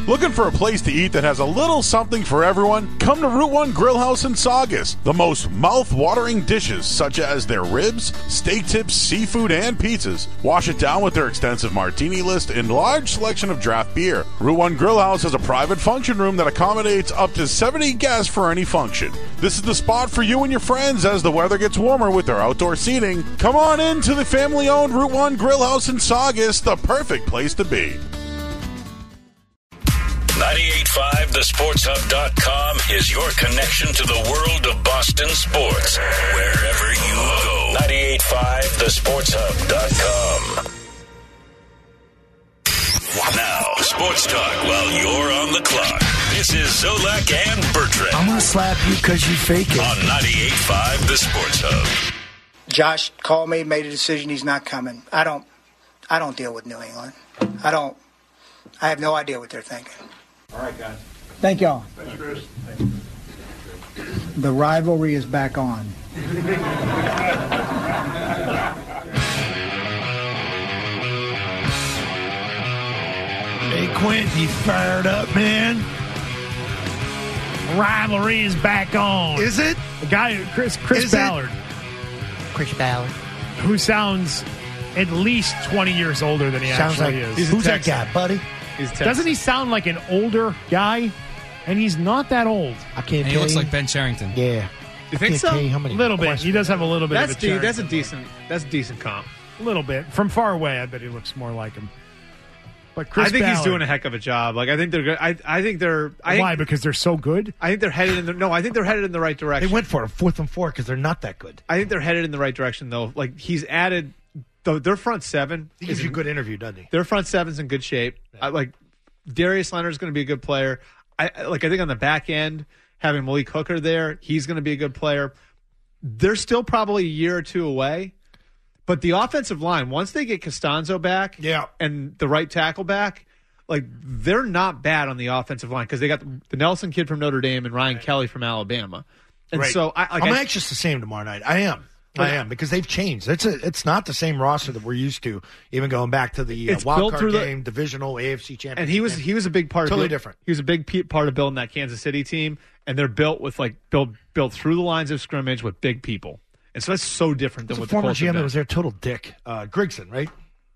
Looking for a place to eat that has a little something for everyone? Come to Route 1 Grill House in Saugus. The most mouth-watering dishes, such as their ribs, steak tips, seafood, and pizzas. Wash it down with their extensive martini list and large selection of draft beer. Route 1 Grill House has a private function room that accommodates up to 70 guests for any function. This is the spot for you and your friends as the weather gets warmer with their outdoor seating. Come on in to the family-owned Route 1 Grill House in Saugus, the perfect place to be. 98.5thesportshub.com is your connection to the world of Boston sports. Wherever you go. 98.5thesportshub.com. Now, sports talk while you're on the clock. This is Zolak and Bertrand. I'm going to slap you because you fake it. On 98.5 The Sports Hub. Josh called me, made a decision he's not coming. I don't deal with New England. I have no idea what they're thinking. All right, guys. Thank y'all. Thanks, Chris. The rivalry is back on. Hey, Quentin, you fired up, man? Rivalry is back on. Is it? The guy, Chris Ballard. Chris Ballard. Who sounds at least 20 years older than he actually is. Who's that guy, buddy? Doesn't he sound like an older guy? And he's not that old. I can't And he tell looks you. like Ben Sherrington. Yeah. You think so? A Little bit. He does have a little bit That's of a that's a decent comp. A little bit. From far away, I bet he looks more like him. But Chris I think he's Ballard, doing a heck of a job. Like I think they're good. I think they're. Why? Because they're so good? I think they're headed in the. No, I think they're headed in the right direction. They went for a 4th and 4 because they're not that good. I think they're headed in the right direction though. Like he's added. Their front seven. He gives you a good interview, doesn't he? Their front seven's in good shape. Like Darius Leonard's going to be a good player. I think on the back end, having Malik Hooker there, he's going to be a good player. They're still probably a year or two away, but the offensive line, once they get Costanzo back, and the right tackle back, like they're not bad on the offensive line because they got the Nelson kid from Notre Dame and Ryan Kelly from Alabama, and so I'm anxious to see him tomorrow night. I am because they've changed. It's not the same roster that we're used to, even going back to the wild card game, divisional AFC championship. And he was a big part totally of different. He was a big part of building that Kansas City team, and they're built with built through the lines of scrimmage with big people, and so that's so different than what the former Colts GM have that been. was their total dick, Grigson, right?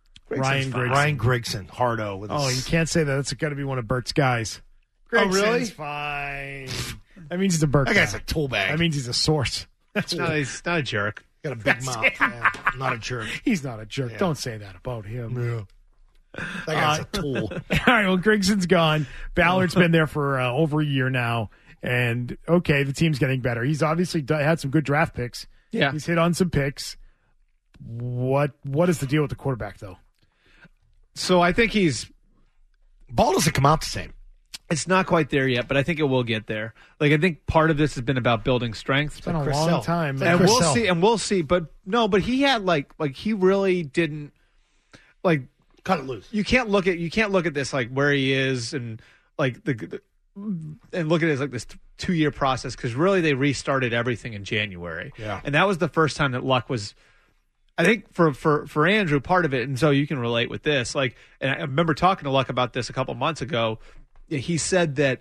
Ryan Grigson, Hardo. With you can't say that. That's got to be one of Bert's guys. Grigson's really? Fine. That means he's a Bert. That guy's guy. a tool bag. That means he's a source. He's not a jerk. Got a big mouth. Yeah, not a jerk. He's not a jerk. Yeah. Don't say that about him. Yeah. That guy's a tool. All right, well, Grigson's gone. Ballard's been there for over a year now. And, okay, the team's getting better. He's obviously had some good draft picks. Yeah. He's hit on some picks. What is the deal with the quarterback, though? So I think ball doesn't come out the same. It's not quite there yet, but I think it will get there. Like I think part of this has been about building strength. It's been a long time, and we'll see. But he had like he really didn't like cut it loose. You can't look at this like where he is and like and look at it as like this 2-year process because really they restarted everything in January. Yeah, and that was the first time that Luck was. I think for Andrew, part of it, and so you can relate with this. Like, and I remember talking to Luck about this a couple months ago. He said that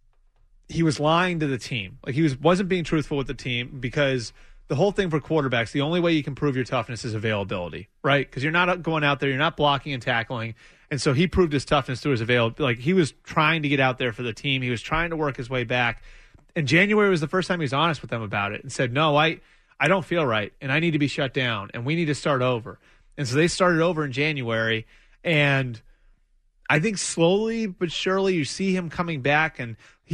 he was lying to the team. Like he wasn't being truthful with the team because the whole thing for quarterbacks, the only way you can prove your toughness is availability, right? Because you're not going out there, you're not blocking and tackling. And so he proved his toughness through his availability. Like he was trying to get out there for the team. He was trying to work his way back. And January was the first time he was honest with them about it and said, no, I don't feel right, and I need to be shut down, and we need to start over. And so they started over in January, and I think slowly but surely you see him coming back, and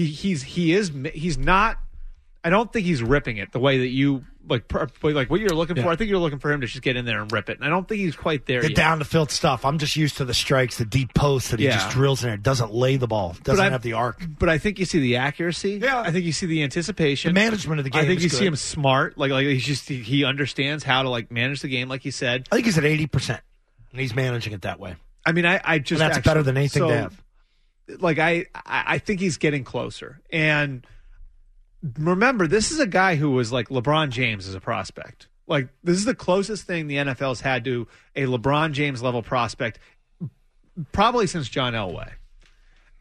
he's not. I don't think he's ripping it the way that you like what you're looking for. I think you're looking for him to just get in there and rip it, and I don't think he's quite there yet. Get down the field stuff. I'm just used to the strikes, the deep posts that he just drills in there. Doesn't lay the ball. Doesn't have the arc. But I think you see the accuracy. Yeah. I think you see the anticipation. The management of the game. I think you good. see him smart. Like he understands how to like manage the game, like he said. I think he's at 80%, and he's managing it that way. I mean, I just and that's better than anything to have. Like I think he's getting closer. And remember, this is a guy who was like LeBron James as a prospect. Like this is the closest thing the NFL's had to a LeBron James level prospect probably since John Elway.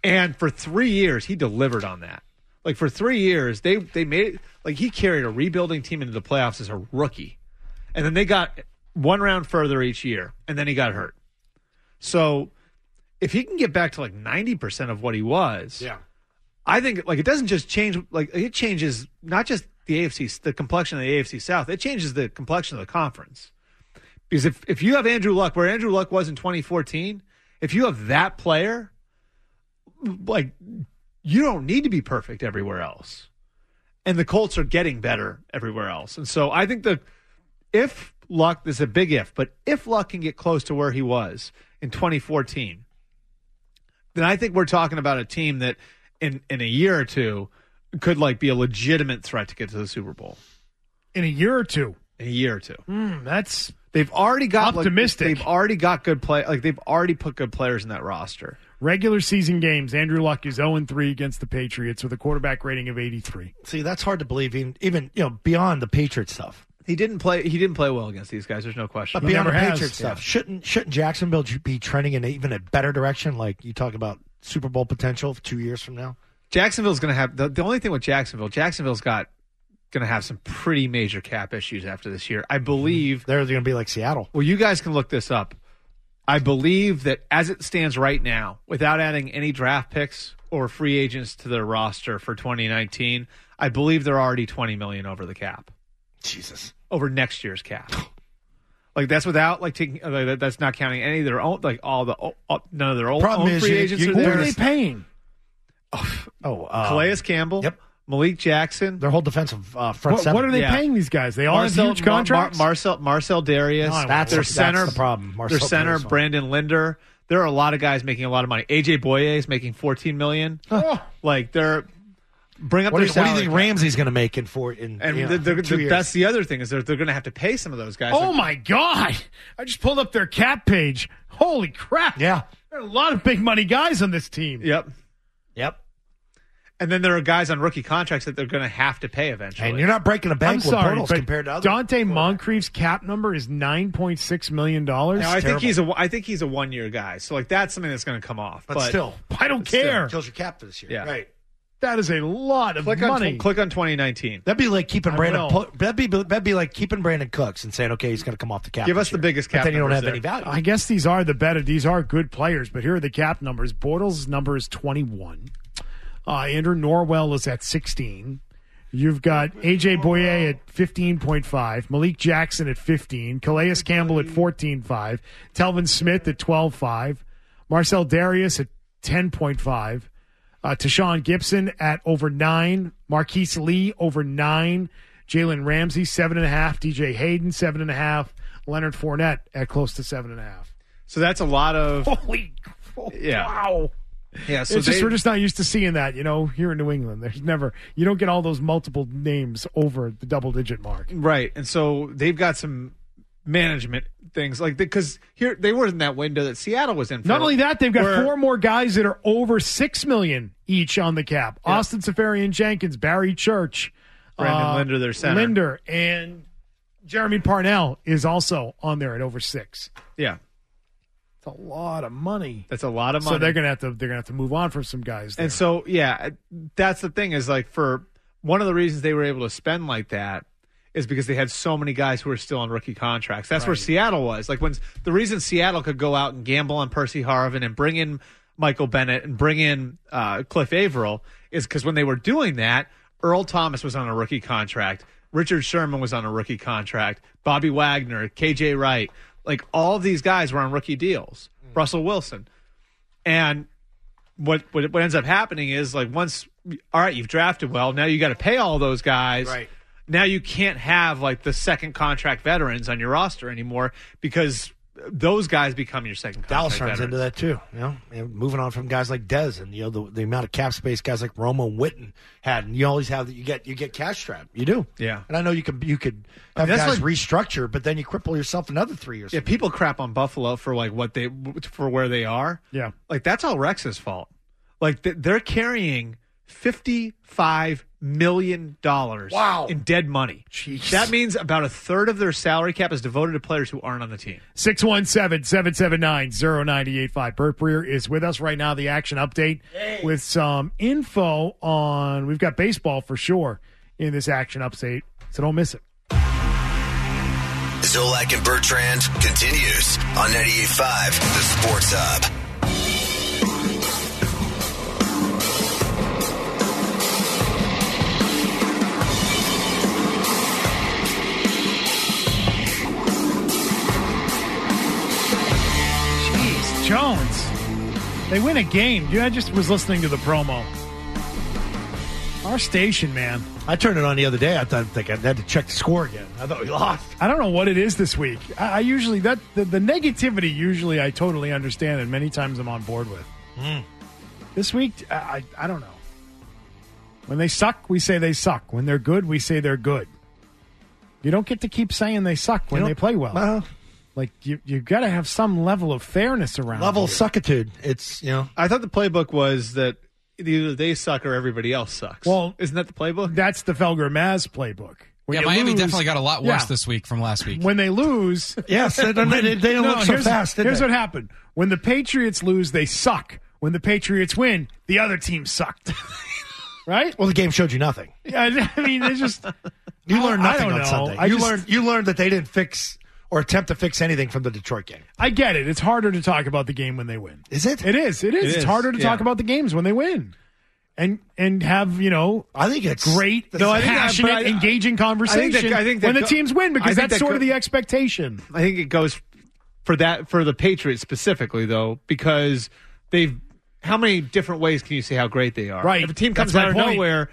And for 3 years, he delivered on that. Like, for 3 years, they made it, like, he carried a rebuilding team into the playoffs as a rookie. And then they got one round further each year, and then he got hurt. So if he can get back to, like, 90% of what he was, I think, like, it doesn't just change, like, it changes not just the complexion of the AFC South, it changes the complexion of the conference. Because if you have Andrew Luck, where Andrew Luck was in 2014, if you have that player, like, you don't need to be perfect everywhere else. And the Colts are getting better everywhere else. And so I think if Luck, this is a big if, but if Luck can get close to where he was in 2014, then I think we're talking about a team that in a year or two could, like, be a legitimate threat to get to the Super Bowl. In a year or two? In a year or two. That's they've already got optimistic. They've already got good play. Like, they've already put good players in that roster. Regular season games, Andrew Luck is 0-3 against the Patriots with a quarterback rating of 83. See, that's hard to believe, even beyond the Patriot stuff. He didn't play well against these guys. There's no question. But beyond the Patriot stuff, shouldn't Jacksonville be trending in even a better direction? Like, you talk about Super Bowl potential 2 years from now. Jacksonville's going to have the only thing with Jacksonville's got going to have some pretty major cap issues after this year. I believe they're going to be like Seattle. Well, you guys can look this up. I believe that as it stands right now, without adding any draft picks or free agents to their roster for 2019, I believe they're already $20 million over the cap. Jesus. Over next year's cap. Like, that's without, like, taking, that's not counting any of their own, like, none of their own free agents are there. What are they paying? Calais Campbell. Yep. Malik Jackson. Their whole defensive front seven. What are they paying these guys? They all have huge contracts? Marcel Darius. That's the problem. Their center, Brandon Linder. There are a lot of guys making a lot of money. AJ Boye is making $14 million. Like, they're bring up their salary. What do you think Ramsey's going to make in 2 years? That's the other thing, is they're going to have to pay some of those guys. Oh, my God. I just pulled up their cap page. Holy crap. Yeah. There are a lot of big money guys on this team. Yep. And then there are guys on rookie contracts that they're going to have to pay eventually. And you're not breaking a bank with Bortles compared to others. Dante Moncrief's cap number is $9.6 million. I think he's a 1 year guy. So, like, that's something that's going to come off. But still, I don't care. Kills your cap for this year. Yeah. Right. That is a lot of money. Click on 2019. That'd be like keeping Brandon. That'd be like keeping Brandon Cooks and saying, okay, he's going to come off the cap. Give us the biggest cap. But then you don't have any value. I guess these are good players, but here are the cap numbers. Bortles' number is 21. Andrew Norwell is at 16. You've got A.J. Boye at 15.5. Malik Jackson at 15. Calais Campbell at 14.5. Telvin Smith at 12.5. Marcel Darius at 10.5. Tashawn Gibson at over 9. Marquise Lee over 9. Jalen Ramsey 7.5. DJ Hayden 7.5. Leonard Fournette at close to 7.5. So that's a lot of wow. Yeah, so we're just not used to seeing that, here in New England. You don't get all those multiple names over the double-digit mark. Right, and so they've got some management things, like, because here they were in that window that Seattle was in. Not only that, they've got 4 more guys that are over $6 million each on the cap. Yeah. Austin Seferian-Jenkins, Barry Church, Brandon Linder, their center. Linder, and Jeremy Parnell is also on there at over 6. Yeah. A lot of money. That's a lot of money. So they're gonna have to move on from some guys there. And so, yeah, that's the thing, is, like, for one of the reasons they were able to spend like that is because they had so many guys who were still on rookie contracts. That's where Seattle was. Like, when the reason Seattle could go out and gamble on Percy Harvin and bring in Michael Bennett and bring in Cliff Averill is because when they were doing that, Earl Thomas was on a rookie contract, Richard Sherman was on a rookie contract, Bobby Wagner, KJ Wright. Like, all of these guys were on rookie deals. Russell Wilson. And what ends up happening is, like, once, all right, you've drafted well, now you got to pay all those guys. Right. Now you can't have, like, the second contract veterans on your roster anymore because those guys become your second contract Dallas runs into that too. Moving on from guys like Dez and the amount of cap space guys like Romo and Witten had, and you always have that. You get cash strapped. You do. Yeah. And I know you could have guys restructure, but then you cripple yourself another 3 years. Yeah. People crap on Buffalo for, like, for where they are. Yeah. Like, that's all Rex's fault. Like, they're carrying $55 million in dead money. Jeez. That means about a third of their salary cap is devoted to players who aren't on the team. 617-779-0985. Bert Breer is with us right now, the action update with some info on, we've got baseball for sure in this action update, so don't miss it. Zolak and Bertrand continues on 98.5, the Sports Hub. Jeez, Jones. They win a game. Dude, I just was listening to the promo. Our station, man. I turned it on the other day. I think I had to check the score again. I thought we lost. I don't know what it is this week. I usually, the negativity, usually I totally understand, and many times I'm on board with. This week, I don't know. When they suck, we say they suck. When they're good, we say they're good. You don't get to keep saying they suck when they play well. Like, you got to have some level of fairness around Level it. suckitude. It's, I thought the playbook was that either they suck or everybody else sucks. Well, isn't that the playbook? That's the Felger Maz playbook. When Miami definitely got a lot worse this week from last week. When they lose... Yes, they don't look so fast, Here's what happened. When the Patriots lose, they suck. When the Patriots win, the other team sucked. Right? Well, the game showed you nothing. Yeah, I mean, it's just... You learned nothing on on Sunday. Sunday. You learned that they didn't fix or attempt to fix anything from the Detroit game. I get it. It's harder to talk about the game when they win. Is it? It is. It's harder to talk about the games when they win. And have, I think it's great, passionate, engaging conversation I think when the teams win, because that's sort of the expectation. I think it goes for the Patriots specifically, though, because how many different ways can you say how great they are? Right. If a team comes out of nowhere,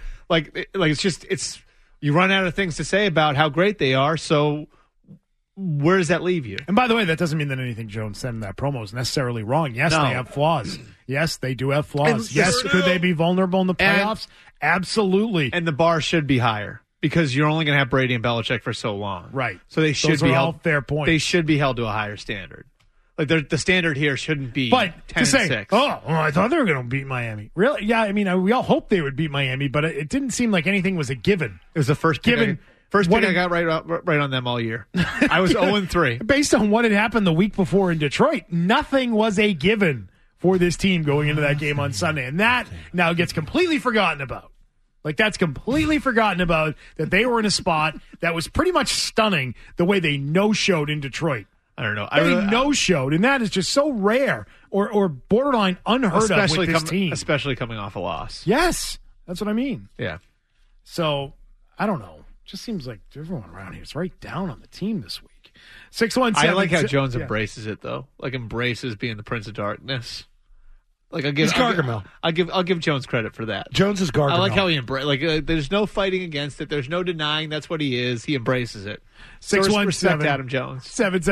it's you run out of things to say about how great they are, so where does that leave you? And by the way, that doesn't mean that anything Jones said in that promo is necessarily wrong. Yes, they have flaws. Yes, they do have flaws. Yes, could they be vulnerable in the playoffs? Absolutely. And the bar should be higher because you're only going to have Brady and Belichick for so long. Right. So they should Those be are held. All fair points. They should be held to a higher standard. Like the standard here shouldn't be 10-6. I thought they were going to beat Miami. Really? Yeah, I mean, we all hoped they would beat Miami, but it didn't seem like anything was a given. It was the first given. First pick I got right on them all year. I was 0-3. Based on what had happened the week before in Detroit, nothing was a given for this team going into that game on Sunday. And that now gets completely forgotten about. Like, that's completely forgotten about, that they were in a spot that was pretty much stunning the way they no-showed in Detroit. I don't know. They no-showed, and that is just so rare or borderline unheard of with this team. Especially coming off a loss. Yes, that's what I mean. Yeah. So, I don't know. Just seems like everyone around here is right down on the team this week. 617. I like how Jones embraces it, though. Like, embraces being the Prince of Darkness. Like, he's Gargamel. I'll give Jones credit for that. Jones is Gargamel. I like how he embraces. Like, there's no fighting against it. There's no denying that's what he is. He embraces it. 617 respect Adam Jones.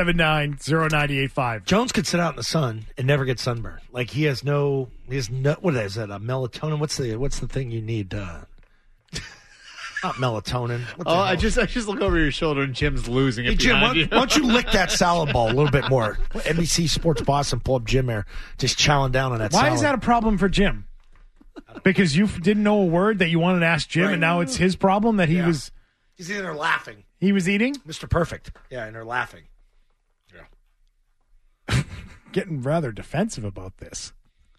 779-0985. Jones could sit out in the sun and never get sunburned. Like, he has no. What is that? A melatonin? What's the thing you need? Not melatonin. I just look over your shoulder and Jim's losing it. Hey, Jim, why don't you lick that salad ball a little bit more? NBC Sports Boston, pull up Jim there, just chowing down on that salad. Why is that a problem for Jim? Because you didn't know a word that you wanted to ask Jim, and now it's his problem that he was... He's in there laughing. He was eating? Mr. Perfect. Yeah, and they're laughing. Yeah. Getting rather defensive about this.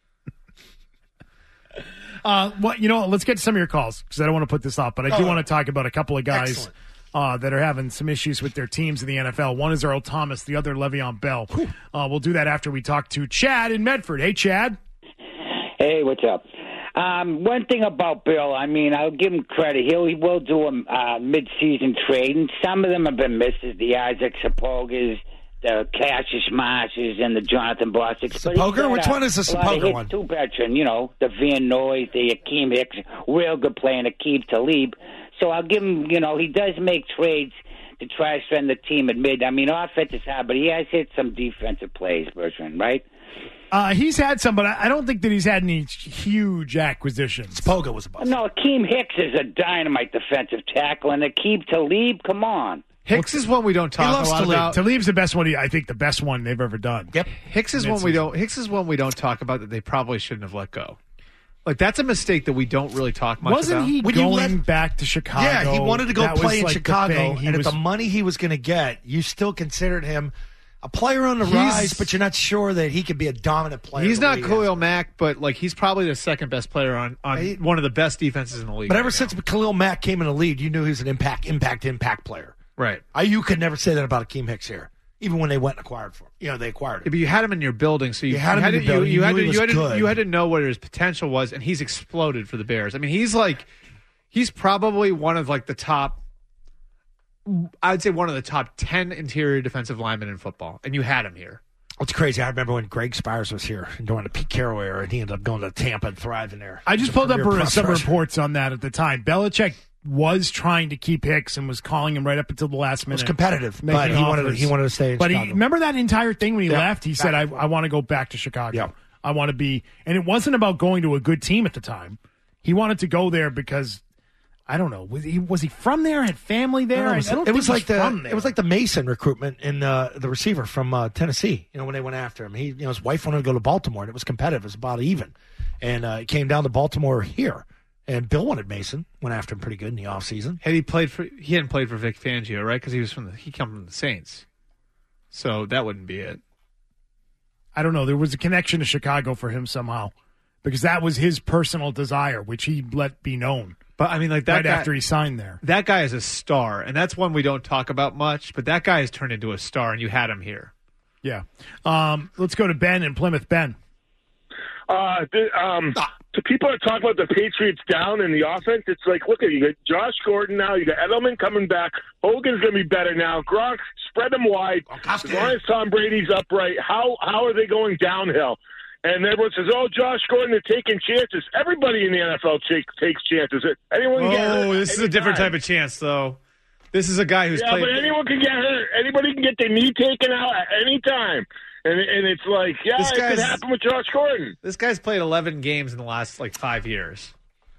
Let's get to some of your calls because I don't want to put this off, but I do want to talk about a couple of guys that are having some issues with their teams in the NFL. One is Earl Thomas, the other Le'Veon Bell. We'll do that after we talk to Chad in Medford. Hey, Chad. Hey, what's up? One thing about Bill, I mean, I'll give him credit. He will do a mid-season trade, and some of them have been misses, the Isaac Sapogas, the Cassius Marshes, and the Jonathan Bostic. Sapoga? Which one is the Sapoga one? Two veteran, the Van Noy, the Akeem Hicks, real good player, and Aqib Talib. So I'll give him, he does make trades to try to strengthen the team at mid. I mean, offense is hard, but he has hit some defensive plays, Bertrand, right? He's had some, but I don't think that he's had any huge acquisitions. Sapoga was a bust. No, Akeem Hicks is a dynamite defensive tackle, and Aqib Talib, come on. Hicks is one we don't talk a lot about. Talib's the best one. I think the best one they've ever done. Yep. Hicks is one we don't talk about that they probably shouldn't have let go. Like, that's a mistake that we don't really talk much Wasn't about. he going back to Chicago? Yeah, he wanted to go That play in was, Chicago, and at was the money he was going to get, you still considered him a player on the rise, but you're not sure that he could be a dominant player. He's not Khalil Mack, but like he's probably the second best player on one of the best defenses in the league. But ever since Khalil Mack came in the league, you knew he was an impact player. Right. You could never say that about Akeem Hicks here, even when they went and acquired for him. They acquired him. Yeah, but you had him in your building, so you had him in your building. You had to know what his potential was, and he's exploded for the Bears. I mean, he's probably one of like the top. I'd say one of the top 10 interior defensive linemen in football, and you had him here. It's crazy. I remember when Greg Spires was here and during the Pete Carroll era, and he ended up going to Tampa and thriving there. I just pulled up some reports on that at the time. Belichick was trying to keep Hicks and was calling him right up until the last minute. It was competitive, but he wanted to stay in Chicago. Remember that entire thing when he left? He said, I want to go back to Chicago. Yeah. I want to be – and it wasn't about going to a good team at the time. He wanted to go there because – I don't know. Was he from there? Had family there? It was like the Mason recruitment in the receiver from Tennessee. When they went after him, his wife wanted to go to Baltimore, and it was competitive. It was about even, and it came down to Baltimore here. And Bill wanted Mason. Went after him pretty good in the offseason. He hadn't played for Vic Fangio, right? Because he came from the Saints, so that wouldn't be it. I don't know. There was a connection to Chicago for him somehow, because that was his personal desire, which he let be known. But I mean, like that right guy, after he signed there. That guy is a star, and that's one we don't talk about much. But that guy has turned into a star, and you had him here. Yeah. Let's go to Ben in Plymouth. Ben. So people are talking about the Patriots down in the offense. It's like, look at you got Josh Gordon now. You got Edelman coming back. Hogan's going to be better now. Gronk, spread them wide. As long as Tom Brady's upright, how are they going downhill? And everyone says, Josh Gordon, they're taking chances. Everybody in the NFL takes chances. Anyone can get hurt. This is a different type of chance, though. This is a guy who's played. Yeah, but anyone can get hurt. Anybody can get their knee taken out at any time. And it's like, it could happen with Josh Gordon. This guy's played 11 games in the last, 5 years.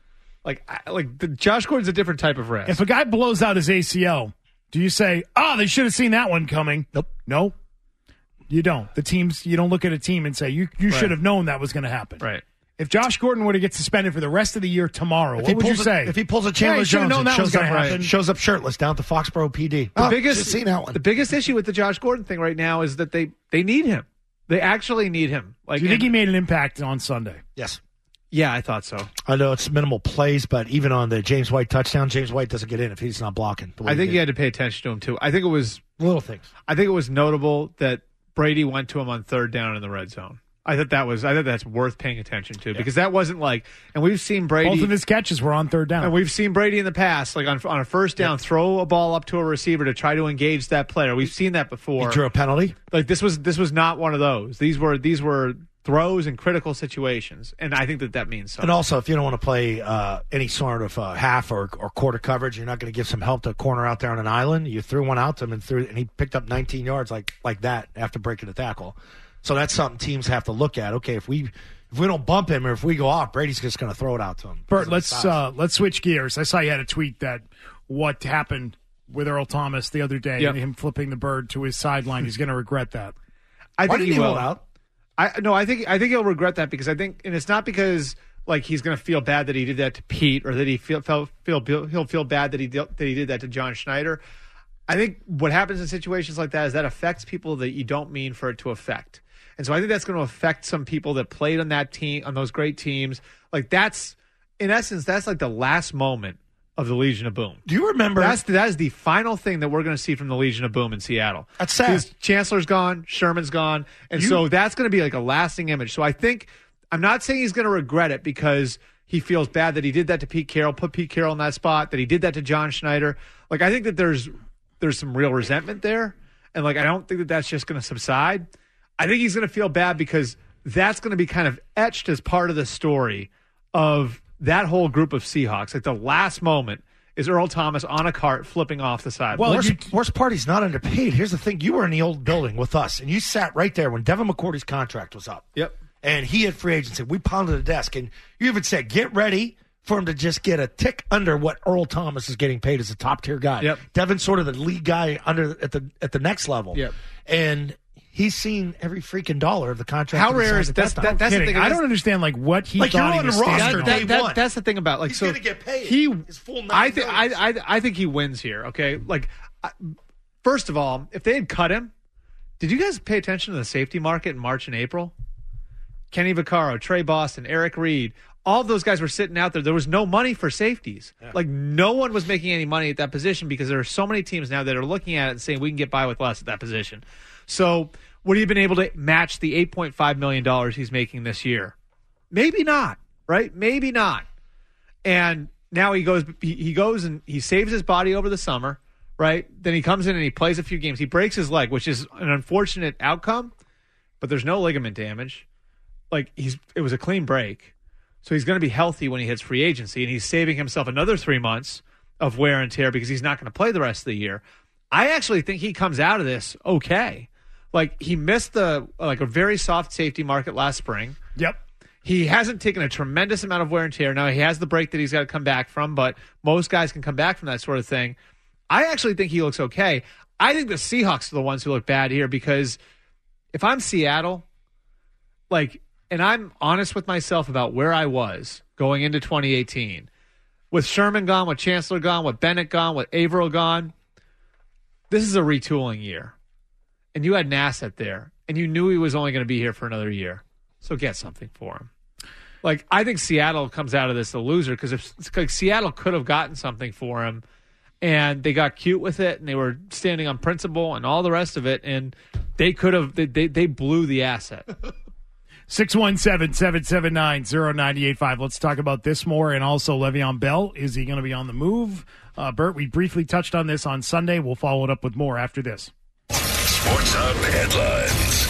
Josh Gordon's a different type of risk. If a guy blows out his ACL, do you say, they should have seen that one coming? Nope. No. You don't. You don't look at a team and say, you should have known that was going to happen. Right. If Josh Gordon were to get suspended for the rest of the year tomorrow, what would you say? If he pulls a Chandler Jones and shows up shirtless down at the Foxborough PD. The biggest issue with the Josh Gordon thing right now is that they need him. They actually need him. Do you think he made an impact on Sunday? Yes. Yeah, I thought so. I know it's minimal plays, but even on the James White touchdown, James White doesn't get in if he's not blocking. I think you had to pay attention to him, too. I think it was little things. I think it was notable that Brady went to him on third down in the red zone. I thought that's worth paying attention to because that wasn't and we've seen Brady. Both of his catches were on third down. And we've seen Brady in the past, on a first down, throw a ball up to a receiver to try to engage that player. We've seen that before. He drew a penalty. This was not one of those. These were throws in critical situations, and I think that means something. And also, if you don't want to play any sort of half or quarter coverage, you're not going to give some help to a corner out there on an island. You threw one out to him, and he picked up 19 yards like that after breaking the tackle. So that's something teams have to look at. Okay, if we don't bump him or if we go off, Brady's just going to throw it out to him. Bert, let's switch gears. I saw you had a tweet that what happened with Earl Thomas the other day, and him flipping the bird to his sideline. He's going to regret that. I think he will. Out? I think he'll regret that because and it's not because he's going to feel bad that he did that to Pete or that he'll feel bad that he did that to John Schneider. I think what happens in situations like that is that affects people that you don't mean for it to affect. And so I think that's going to affect some people that played on that team, on those great teams. That's, in essence, that's the last moment of the Legion of Boom. Do you remember? That is the final thing that we're going to see from the Legion of Boom in Seattle. That's sad. Because Chancellor's gone, Sherman's gone, and so that's going to be a lasting image. So I think, I'm not saying he's going to regret it because he feels bad that he did that to Pete Carroll, put Pete Carroll in that spot, that he did that to John Schneider. I think that there's some real resentment there, and I don't think that that's just going to subside. I think he's going to feel bad because that's going to be kind of etched as part of the story of that whole group of Seahawks. The last moment is Earl Thomas on a cart flipping off the side. Well, worst part, he's not underpaid. Here's the thing. You were in the old building with us, and you sat right there when Devin McCourty's contract was up. Yep. And he had free agency. We pounded the desk, and you even said, get ready for him to just get a tick under what Earl Thomas is getting paid as a top-tier guy. Yep. Devin's sort of the lead guy at the next level. Yep. And He's seen every freaking dollar of the contract. How rare is that? that's the thing. I don't understand what he like thought you're he on was the roster standing on. day one. That's the thing about he's going to get paid. His full 9 I think he wins here. Okay, like first of all, if they had cut him, did you guys pay attention to the safety market in March and April? Kenny Vaccaro, Trey Boston, Eric Reed, all of those guys were sitting out there. There was no money for safeties. Yeah. Like no one was making any money at that position because there are so many teams now that are looking at it and saying we can get by with less at that position. So would he have been able to match the $8.5 million he's making this year? Maybe not, right? Maybe not. And now he goes and he saves his body over the summer, right? Then he comes in and he plays a few games. He breaks his leg, which is an unfortunate outcome, but there's no ligament damage. Like it was a clean break. So he's going to be healthy when he hits free agency, and he's saving himself another 3 months of wear and tear because he's not going to play the rest of the year. I actually think he comes out of this okay. Like he missed a very soft safety market last spring. Yep. He hasn't taken a tremendous amount of wear and tear. Now he has the break that he's got to come back from, but most guys can come back from that sort of thing. I actually think he looks okay. I think the Seahawks are the ones who look bad here because if I'm Seattle, and I'm honest with myself about where I was going into 2018, with Sherman gone, with Chancellor gone, with Bennett gone, with Averill gone, this is a retooling year. And you had an asset there, and you knew he was only going to be here for another year. So get something for him. I think Seattle comes out of this a loser because if Seattle could have gotten something for him, and they got cute with it, and they were standing on principle and all the rest of it, and they could have they blew the asset. 617-779-0985. Let's talk about this more, and also Le'Veon Bell. Is he going to be on the move? Bert, we briefly touched on this on Sunday. We'll follow it up with more after this. Sports Hub headlines.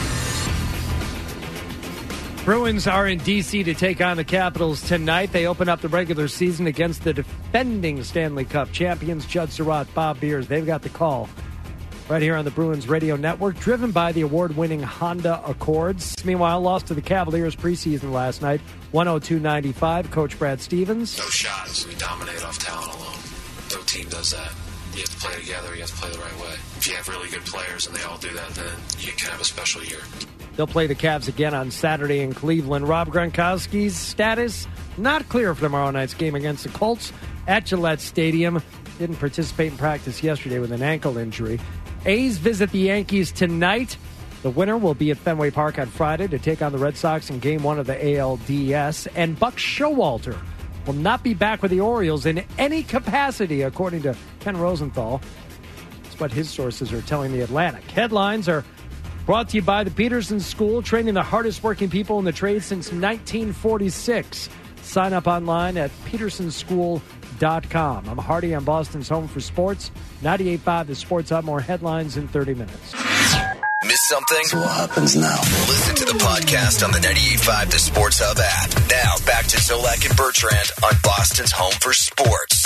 Bruins are in D.C. to take on the Capitals tonight. They open up the regular season against the defending Stanley Cup champions, Judd Surratt, Bob Beers. They've got the call right here on the Bruins radio network, driven by the award-winning Honda Accords. Meanwhile, lost to the Cavaliers preseason last night, 102-95. Coach Brad Stevens. No shots. We dominate off talent alone. No team does that. You have to play together. You have to play the right way. If you have really good players and they all do that, then you can have a special year. They'll play the Cavs again on Saturday in Cleveland. Rob Gronkowski's status not clear for tomorrow night's game against the Colts at Gillette Stadium. Didn't participate in practice yesterday with an ankle injury. A's visit the Yankees tonight. The winner will be at Fenway Park on Friday to take on the Red Sox in Game 1 of the ALDS. And Buck Showalter will not be back with the Orioles in any capacity, according to Ken Rosenthal. That's what his sources are telling the Atlantic. Headlines are brought to you by the Peterson School, training the hardest working people in the trade since 1946. Sign up online at petersonschool.com. I'm Hardy on Boston's Home for Sports. 98.5 The Sports Hub. More headlines in 30 minutes. Miss something? So what happens now? Listen to the podcast on the 98.5 The Sports Hub app. Now back to Zolak and Bertrand on Boston's Home for Sports.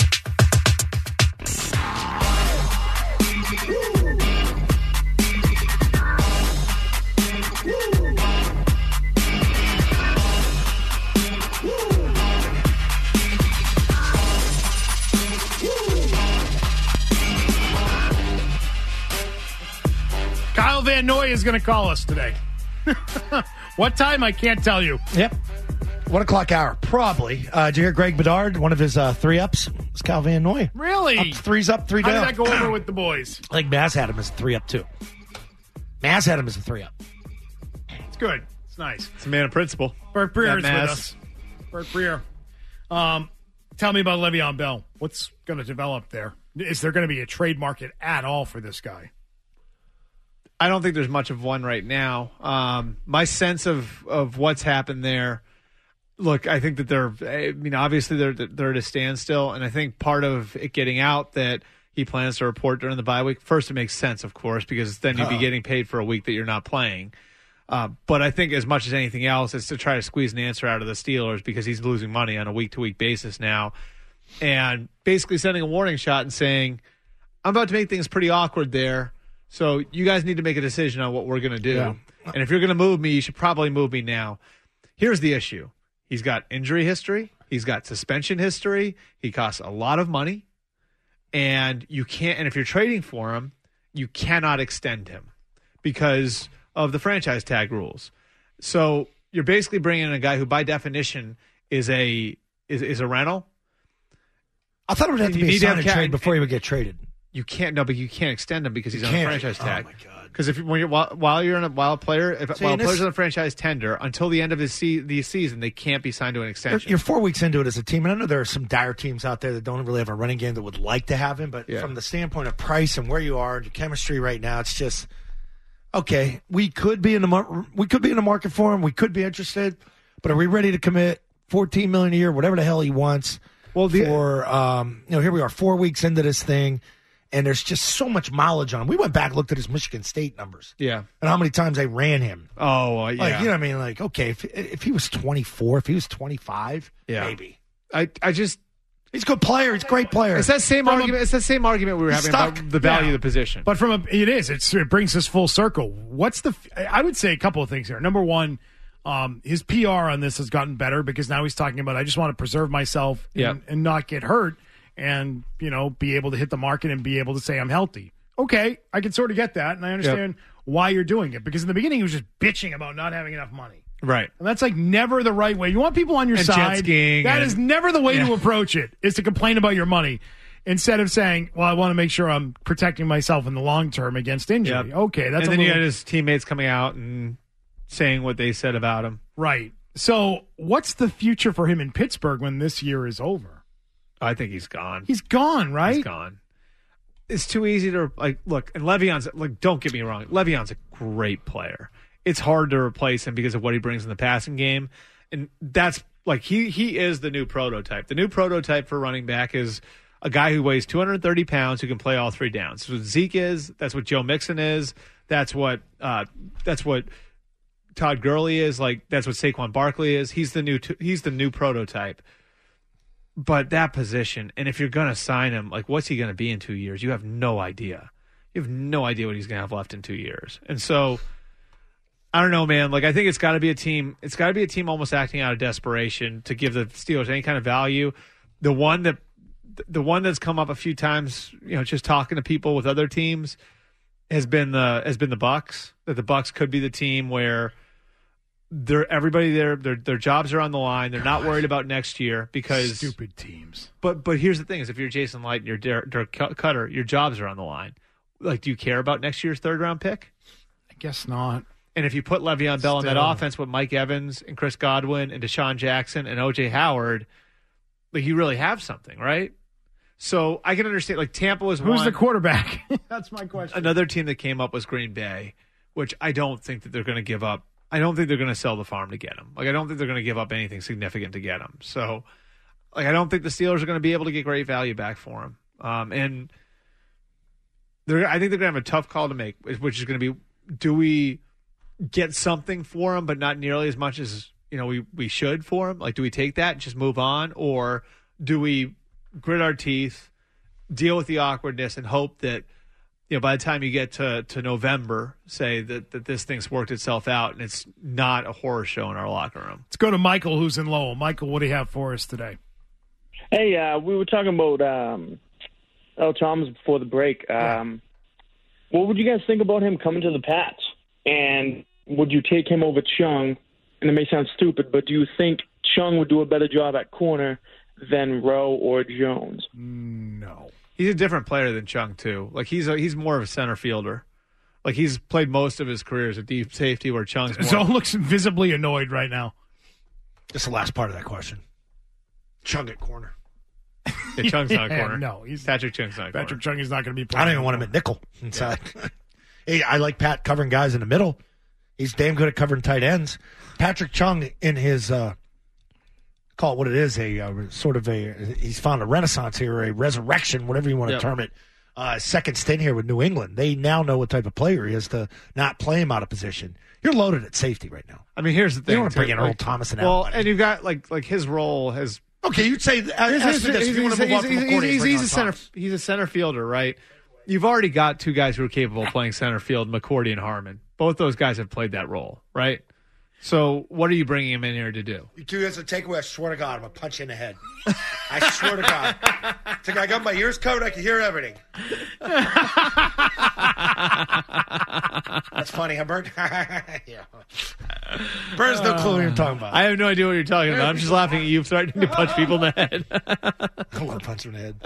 Kyle Van Noy is going to call us today. What time? I can't tell you. Yep. 1 o'clock hour, probably. Did you hear Greg Bedard, one of his 3-ups? It's Kyle Van Noy. Really? 3's up, 3 down. How did that go over with the boys? I think Maz had him as a 3-up, too. Maz had him as a 3-up. It's good. It's nice. It's a man of principle. Bert Breer is with us. Bert Breer. Tell me about Le'Veon Bell. What's going to develop there? Is there going to be a trade market at all for this guy? I don't think there's much of one right now. My sense of what's happened there, look, I think that obviously they're at a standstill, and I think part of it getting out that he plans to report during the bye week, first it makes sense, of course, because then you'd be getting paid for a week that you're not playing. But I think as much as anything else, it's to try to squeeze an answer out of the Steelers because he's losing money on a week-to-week basis now, and basically sending a warning shot and saying, I'm about to make things pretty awkward there. So you guys need to make a decision on what we're going to do. Yeah. And if you're going to move me, you should probably move me now. Here's the issue. He's got injury history. He's got suspension history. He costs a lot of money. And you can't. And if you're trading for him, you cannot extend him because of the franchise tag rules. So you're basically bringing in a guy who, by definition, is a rental. I thought it would have to be a sign and trade before he would get traded. You can't. No, but you can't extend him because he's on a franchise tag. Oh my god! Because while a player's on a franchise tender until the end of the season, they can't be signed to an extension. You're 4 weeks into it as a team, and I know there are some dire teams out there that don't really have a running game that would like to have him. But from the standpoint of price and where you are and your chemistry right now, it's just okay. We could be in the market for him. We could be interested, but are we ready to commit $14 million a year, whatever the hell he wants? Well, here we are 4 weeks into this thing. And there's just so much mileage on him. We went back and looked at his Michigan State numbers. Yeah. And how many times they ran him. Oh, yeah. Like, you know what I mean? Like, okay, if he was 24, if he was 25, maybe. I just... He's a good player. He's a great player. It's that same argument. It's the same argument we were having about the value of the position. But it brings us full circle. I would say a couple of things here. Number one, his PR on this has gotten better because now he's talking about, I just want to preserve myself and not get hurt. And, be able to hit the market and be able to say I'm healthy. Okay, I can sort of get that, and I understand why you're doing it. Because in the beginning, he was just bitching about not having enough money. Right. And that's never the right way. You want people on your side. Jet skiing that is never the way to approach it, is to complain about your money. Instead of saying, well, I want to make sure I'm protecting myself in the long term against injury. Yep. Okay, that's and then you had his teammates coming out and saying what they said about him. Right. So what's the future for him in Pittsburgh when this year is over? I think he's gone. He's gone, right? He's gone. It's too easy to look. And Le'Veon's don't get me wrong. Le'Veon's a great player. It's hard to replace him because of what he brings in the passing game, and that's he is the new prototype. The new prototype for running back is a guy who weighs 230 pounds who can play all three downs. That's what Zeke is. That's what Joe Mixon is. That's what Todd Gurley is. That's what Saquon Barkley is. He's the new prototype. But that position, and if you're going to sign him, what's he going to be in 2 years? You have no idea. You have no idea what he's going to have left in 2 years. And so, I don't know, man. I think it's got to be a team. It's got to be a team almost acting out of desperation to give the Steelers any kind of value. The one that's come up a few times, just talking to people with other teams, has been the Bucs. That the Bucs could be the team where everybody there, their jobs are on the line. They're not worried about next year because stupid teams. But here's the thing: is if you're Jason Light and you're Dirk Cutter, your jobs are on the line. Do you care about next year's third round pick? I guess not. And if you put Le'Veon Bell in that offense with Mike Evans and Chris Godwin and Deshaun Jackson and O.J. Howard, you really have something, right? So I can understand. Tampa was who's the quarterback? That's my question. Another team that came up was Green Bay, which I don't think that they're going to give up. I don't think they're going to sell the farm to get him. I don't think they're going to give up anything significant to get him. So, I don't think the Steelers are going to be able to get great value back for him. And I think they're going to have a tough call to make, which is going to be, do we get something for him, but not nearly as much as we should for him? Do we take that and just move on, or do we grit our teeth, deal with the awkwardness, and hope that by the time you get to November, say that this thing's worked itself out and it's not a horror show in our locker room? Let's go to Michael, who's in Lowell. Michael, what do you have for us today? Hey, we were talking about Earl Thomas before the break. What would you guys think about him coming to the Pats? And would you take him over Chung? And it may sound stupid, but do you think Chung would do a better job at corner than Rowe or Jones? No. He's a different player than Chung, too. He's more of a center fielder. He's played most of his career as a deep safety, where Chung's more... Zone looks visibly annoyed right now. Just the last part of that question. Chung at corner. Yeah, Chung's not a corner. No, Patrick Chung's not a corner. Patrick Chung is not going to be playing. I don't even want him at nickel inside. Yeah. Hey, I like Pat covering guys in the middle. He's damn good at covering tight ends. Patrick Chung in his... call it what it is, he's found a renaissance here, a resurrection, whatever you want to term it. Second stint here with New England. They now know what type of player he is to not play him out of position. You're loaded at safety right now. I mean, here's the thing. You don't want to bring in Earl Thomas and Well, and you've got his role has. Okay, you'd say he's a center fielder, right? You've already got two guys who are capable of playing center field, McCourty and Harmon. Both those guys have played that role, right? So what are you bringing him in here to do? You two as a takeaway, I swear to God, I'm going to punch you in the head. I swear to God. I got my ears covered. I can hear everything. That's funny, huh, Bert? Yeah. Bert's no clue what you're talking about. I have no idea what you're talking about. I'm just laughing at you threatening to punch people in the head. I want to punch him in the head.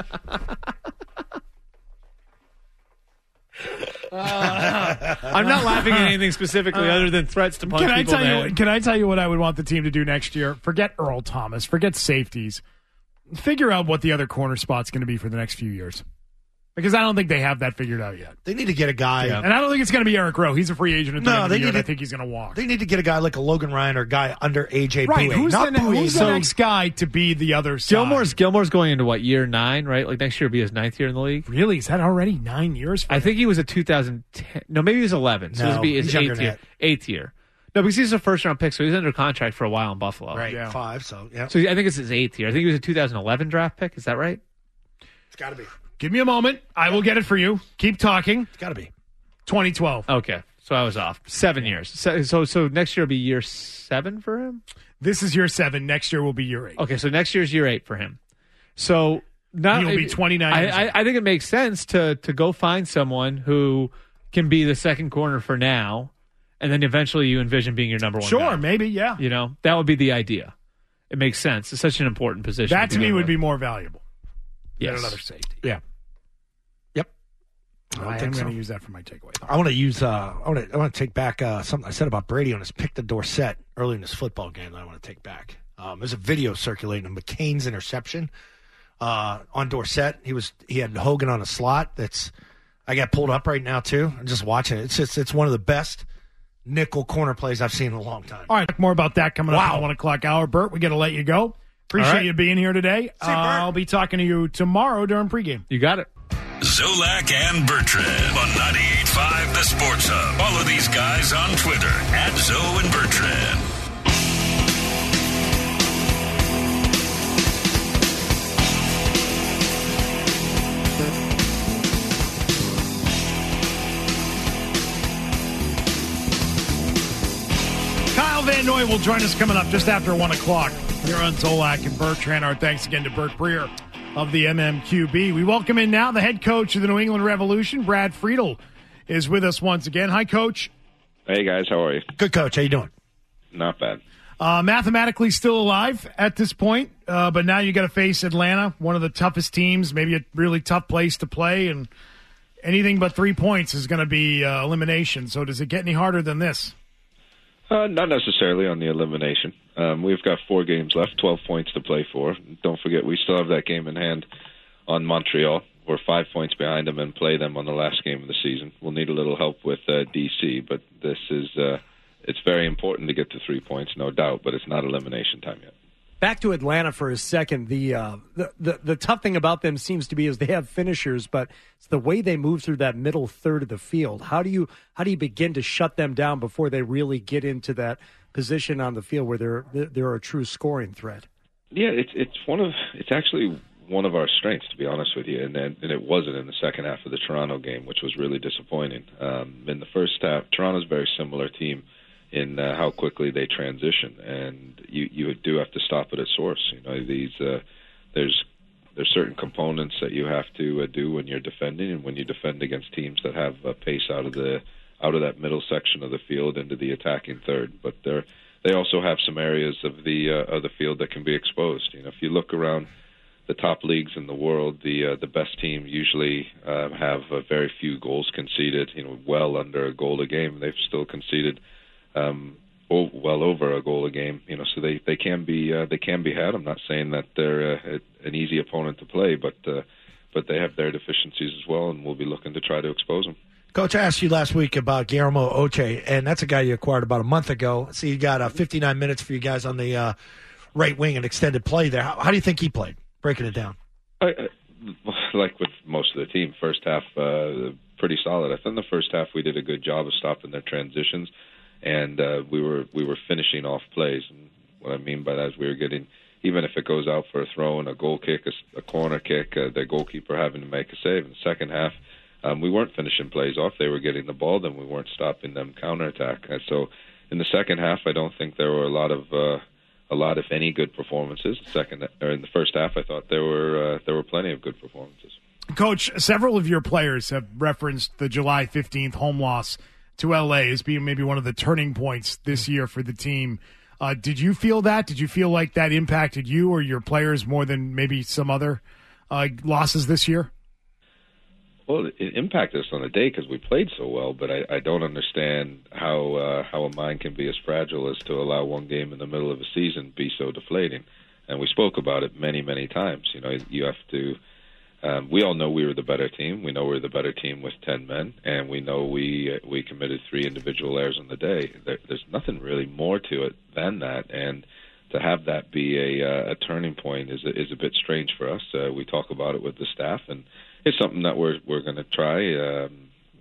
I'm not laughing at anything specifically other than threats to punch people in the head. Can I tell you what I would want the team to do next year? Forget Earl Thomas. Forget safeties. Figure out what the other corner spot's going to be for the next few years. Because I don't think they have that figured out yet. They need to get a guy. Yeah. And I don't think it's going to be Eric Rowe. He's a free agent at the end of the year, and I think he's going to walk. They need to get a guy like a Logan Ryan or a guy under A.J. Right. Bouye. Who's the next guy to be the other side? Gilmore's going into what, year 9, right? Like next year will be his 9th year in the league. Really? Is that already 9 years? I think he was a 2010. No, maybe he was 11. So this will be his 8th year. No, because he's a first-round pick, so he's under contract for a while in Buffalo. Right, yeah. 5, so, yeah. So I think it's his 8th year. I think he was a 2011 draft pick. Is that right? It's got to be. Give me a moment. I will get it for you. Keep talking. It's got to be. 2012. Okay, so I was off. 7 years. So next year will be year 7 for him? This is year 7. Next year will be year 8. Okay, so next year's year 8 for him. So now he'll be 29 years old. I think it makes sense to go find someone who can be the second corner for now, and then eventually you envision being your number one guy. Sure, maybe, yeah. You know, that would be the idea. It makes sense. It's such an important position. That to me would be more valuable than another safety. Yeah. Yep. I am going to use that for my takeaway. I want to use. I want to take back something I said about Brady on his pick the Dorsett early in this football game that I want to take back. There's a video circulating of McCain's interception on Dorsett. He had Hogan on a slot. I got pulled up right now too. I'm just watching it. It's one of the best nickel corner plays I've seen in a long time. All right, more about that coming up at the 1 o'clock hour. Bert, we got to let you go. Appreciate you being here today. I'll be talking to you tomorrow during pregame. You got it. Zolak and Bertrand on 98.5 The Sports Hub. Follow these guys on Twitter at Zo and Bertrand. Kyle Van Noy will join us coming up just after 1 o'clock here on Zolak and Bertrand. Our thanks again to Bert Breer of the MMQB. We welcome in now the head coach of the New England Revolution, Brad Friedel, is with us once again. Hi, Coach. Hey, guys. How are you? Good, Coach. How you doing? Not bad. Mathematically still alive at this point, but now you got to face Atlanta, one of the toughest teams, maybe a really tough place to play, and anything but 3 points is going to be elimination. So does it get any harder than this? Not necessarily on the elimination. We've got 4 games left, 12 points to play for. Don't forget, we still have that game in hand on Montreal. We're 5 points behind them and play them on the last game of the season. We'll need a little help with D.C., but this is it's very important to get to 3 points, no doubt, but it's not elimination time yet. Back to Atlanta for a second. The tough thing about them seems to be is they have finishers, but it's the way they move through that middle third of the field. How do you begin to shut them down before they really get into that position on the field where they're a true scoring threat? Yeah, it's actually one of our strengths, to be honest with you, and it wasn't in the second half of the Toronto game, which was really disappointing. In the first half, Toronto's a very similar team in how quickly they transition, and you do have to stop it at source. You know, there's certain components that you have to do when you're defending, and when you defend against teams that have pace out of that middle section of the field into the attacking third. But they also have some areas of the field that can be exposed. You know, if you look around the top leagues in the world, the best team usually have very few goals conceded. You know, well under a goal a game. They've still conceded well over a goal a game, you know, so they can be had. I'm not saying that they're an easy opponent to play, but they have their deficiencies as well, and we'll be looking to try to expose them. Coach, I asked you last week about Guillermo Oche, and that's a guy you acquired about a month ago. So you got 59 minutes for you guys on the right wing and extended play there. How do you think he played? Breaking it down. Like with most of the team, first half pretty solid. I thought in the first half we did a good job of stopping their transitions. And we were finishing off plays. And what I mean by that is we were getting, even if it goes out for a throw and a goal kick, a corner kick, the goalkeeper having to make a save. In the second half, we weren't finishing plays off. They were getting the ball, then we weren't stopping them counterattack. So in the second half, I don't think there were a lot, if any, good performances. In the first half, I thought there were plenty of good performances. Coach, several of your players have referenced the July 15th home loss to LA as being maybe one of the turning points this year for the team. Did you feel that? Did you feel like that impacted you or your players more than maybe some other losses this year? Well, it impacted us on the day because we played so well, but I don't understand how a mind can be as fragile as to allow one game in the middle of a season be so deflating. And we spoke about it many, many times. You know, you have to. We all know we were the better team. We know we're the better team with 10 men, and we know we committed 3 individual errors on the day. There's nothing really more to it than that, and to have that be a turning point is a bit strange for us. We talk about it with the staff, and it's something that we're going to try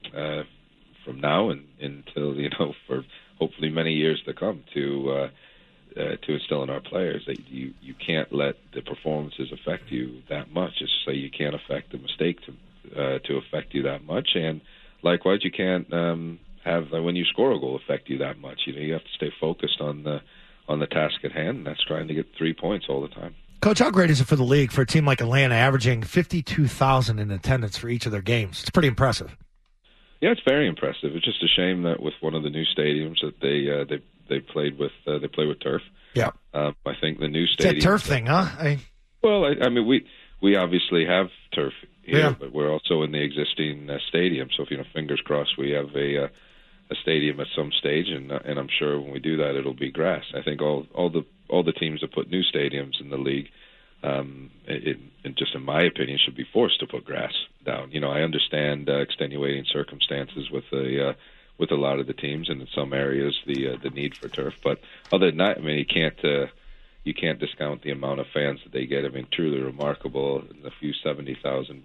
from now and until for hopefully many years to come to instill in our players that you can't let the performances affect you that much. It's just like you can't affect the mistake to affect you that much, and likewise you can't have when you score a goal affect you that much. You have to stay focused on the task at hand, and that's trying to get 3 points all the time. Coach, how great is it for the league for a team like Atlanta averaging 52,000 in attendance for each of their games? It's pretty impressive. Yeah, it's very impressive. It's just a shame that with one of the new stadiums that they played with turf. Yeah, I think the new stadium. It's that turf thing, huh? I mean, we obviously have turf here, but we're also in the existing stadium. So fingers crossed, we have a stadium at some stage, and I'm sure when we do that, it'll be grass. I think all the teams that put new stadiums in the league, just in my opinion, should be forced to put grass down. I understand extenuating circumstances with a lot of the teams, and in some areas the need for turf. But other than that, I mean, you can't discount the amount of fans that they get. I mean, truly remarkable. A few 70,000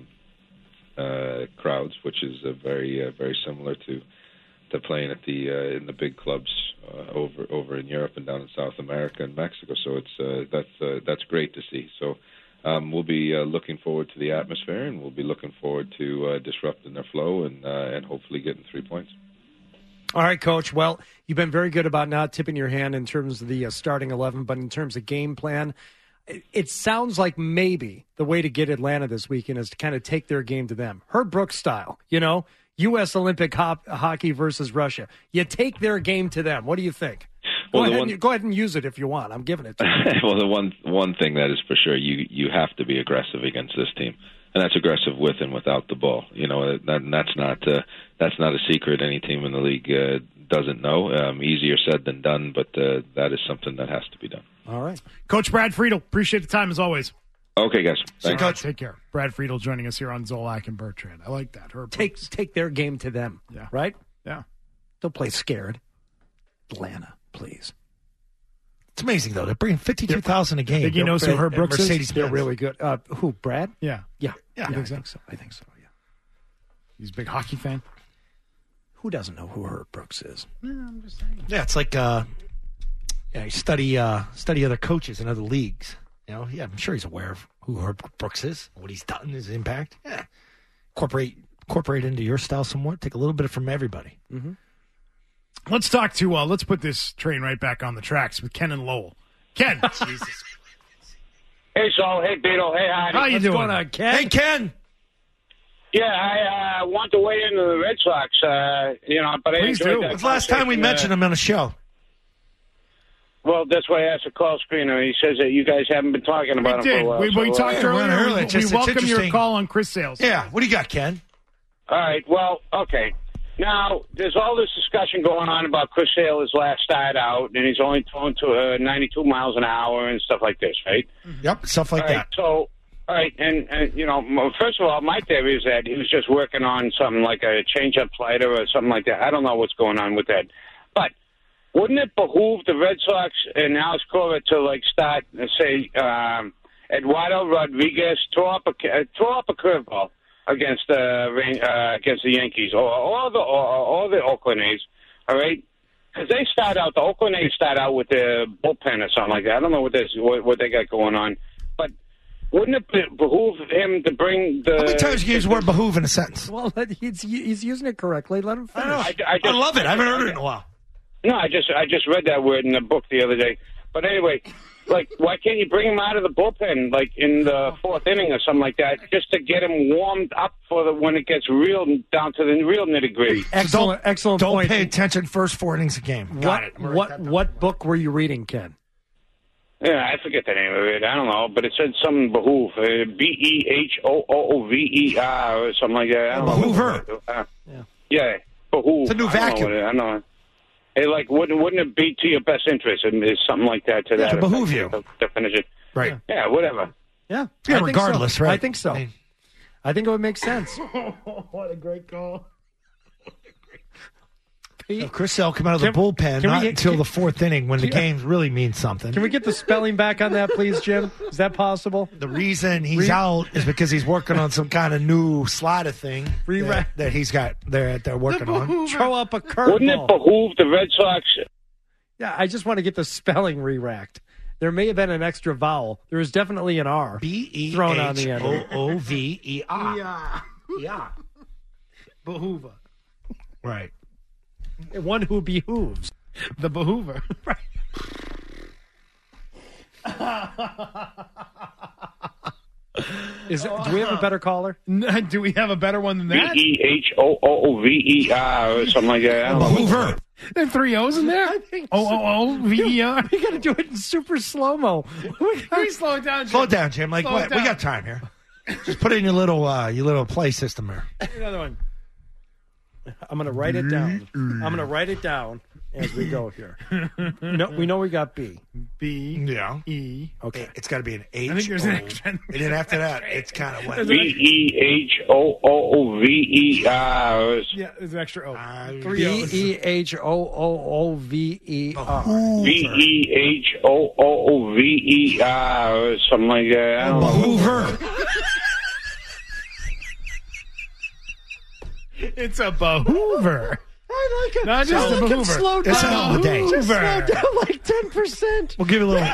crowds, which is very similar to playing at in the big clubs over in Europe and down in South America and Mexico. So that's great to see. So we'll be looking forward to the atmosphere, and we'll be looking forward to disrupting their flow and hopefully getting 3 points. All right, Coach. Well, you've been very good about not tipping your hand in terms of the starting 11, but in terms of game plan, it sounds like maybe the way to get Atlanta this weekend is to kind of take their game to them. Herb Brooks style, U.S. Olympic hockey versus Russia. You take their game to them. What do you think? Go ahead and use it if you want. I'm giving it to you. Well, the one thing that is for sure, you have to be aggressive against this team, and that's aggressive with and without the ball. That's not a secret. Any team in the league doesn't know. Easier said than done, but that is something that has to be done. All right, Coach Brad Friedel. Appreciate the time as always. Okay, guys. Thanks. Coach, take care. Brad Friedel joining us here on Zolak and Bertrand. I like that. Take their game to them. Yeah. Right? Yeah. Don't play scared. Atlanta, please. It's amazing, though. They're bringing 52,000 a game. Think he knows who Herb Brooks is? They're really good. Who, Brad? Yeah. Yeah. I think so. I think so, yeah. He's a big hockey fan. Who doesn't know who Herb Brooks is? I'm just saying. Yeah, it's like you study other coaches in other leagues. I'm sure he's aware of who Herb Brooks is, what he's done, his impact. Yeah. Incorporate into your style somewhat. Take a little bit from everybody. Mm-hmm. Let's talk to, let's put this train right back on the tracks with Ken and Lowell. Ken. Jesus. Hey, Saul. Hey, Beetle. Hey, Heidi. How you doing? What's going on, Ken? Hey, Ken. Yeah, I want to weigh into the Red Sox, but Please I enjoyed do. that. When's the last time we mentioned him on a show? Well, that's why I asked the call screener. He says that you guys haven't been talking about him for a while. We talked earlier. We welcome your interesting. call on Chris Sales. Yeah. What do you got, Ken? All right. Well, okay. Now, there's all this discussion going on about Chris Sale's last start out, and he's only thrown to 92 miles an hour and stuff like this, right? Yep, stuff like that. So, all right, and first of all, my theory is that he was just working on something like a change-up slider or something like that. I don't know what's going on with that. But wouldn't it behoove the Red Sox and Alex Cora to, start, say, Eduardo Rodriguez, throw up a curveball against the Yankees or the Oakland A's, all right? Because the Oakland A's start out with the bullpen or something like that. I don't know what they got going on, but wouldn't it behoove him to bring the? How many times you use the word behoove in a sentence? Well, he's using it correctly. Let him finish. I love it. I haven't heard it in a while. No, I just read that word in the book the other day. But anyway, like, why can't you bring him out of the bullpen, like in the fourth inning or something like that, just to get him warmed up for when it gets real down to the real nitty gritty? Excellent point. Don't pay attention first 4 innings a game. Got it. What book were you reading, Ken? Yeah, I forget the name of it. I don't know, but it said something behoove, BEHOOVER or something like that. I don't know. Yeah, behoove. It's a new vacuum. I know. Hey, like, wouldn't it be to your best interest? Is something like that to that? To behoove you. To finish it. Right. Yeah, whatever. Yeah. Regardless, right? I think so. I think it would make sense. What a great call. Chris Sale come out of the bullpen until the 4th inning when the game really means something. Can we get the spelling back on that, please, Jim? Is that possible? The reason he's out is because he's working on some kind of new slider thing that he's got they're working on. Throw up a curveball. Wouldn't it behoove the Red Sox? Yeah, I just want to get the spelling re-racked. There may have been an extra vowel. There is definitely an R thrown on the end. BEHOOVER. Yeah. Behoover. Right. One who behooves. The behoover. Right. Do we have a better caller? Do we have a better one than that? BEHOOVER or something like that. Behoover. There are 3 O's in there? I think OOOVER. We got to do it in super slow-mo. Please slow it down, Jim. Slow it down, Jim. Like, Slow it we down. got time here. Just put it in your little play system there. Another one. I'm going to write it down. I'm going to write it down as we go here. No, we know we got B. B. Yeah. E. Okay. It's got to be an H. I think there's an extra. And then after that, it's kind of went. BEHOOVER. Yeah, there's an extra O. 3 O's. BEHOOOVER. BEHOOVER. Something like that. I don't know. Behoover. It's a behoover. I like it. Not just a behoover. Slow down. It's an all day. Just slow down like 10%. We'll give you a little.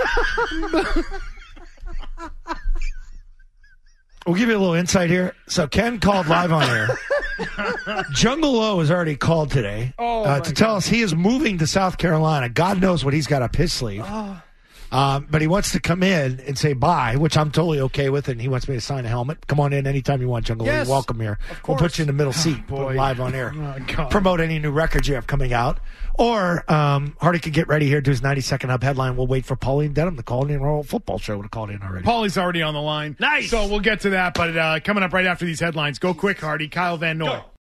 We'll give you a little insight here. So Ken called live on air. Jungle O has already called today to tell us he is moving to South Carolina. God knows what he's got up his sleeve. But he wants to come in and say bye, which I'm totally okay with, and he wants me to sign a helmet. Come on in anytime you want, Jungle. Yes, You're welcome here. We'll put you in the middle seat, live on air. Promote any new records you have coming out. Or Hardy could get ready here, do his 90-second hub headline. We'll wait for Pauline Denham, the Call In Royal Football Show, to call in already. Paulie's already on the line. Nice. So we'll get to that, but coming up right after these headlines. Go quick, Hardy. Kyle Van Noy.